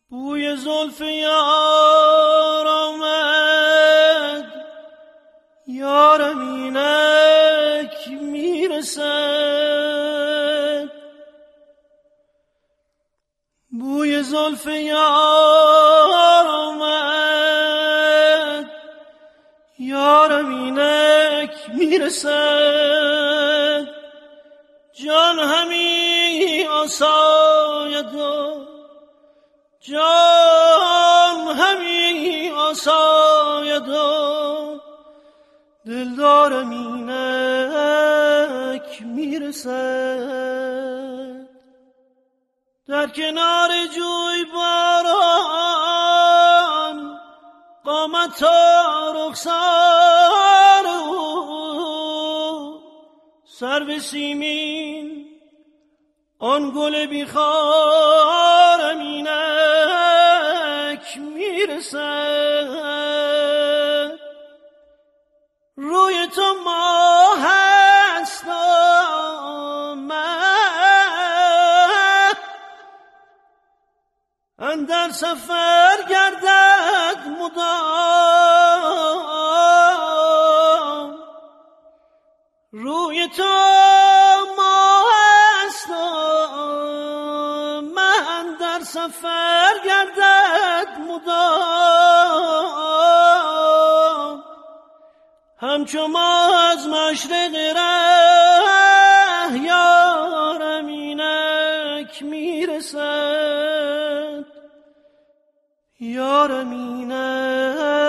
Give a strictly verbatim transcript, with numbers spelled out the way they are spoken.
بوی زلف یار آمد، یارم اینک میرسد. بوی زلف یار آمد، یارم اینک میرسد. جان همی آساید و جان همی آساید و دلدارم اینک میرسد. در کنار جوی باران قامت و رخسار او، سرو سیمین آن گل بیخارم اینک میرسد. روی تو ماه است آمد، اندر سفر گردد مدام. روی تو ماه است آمد، در سفر گردد مدام. همچو ما از مشرق ره یارم اینک میرسد، یارم اینک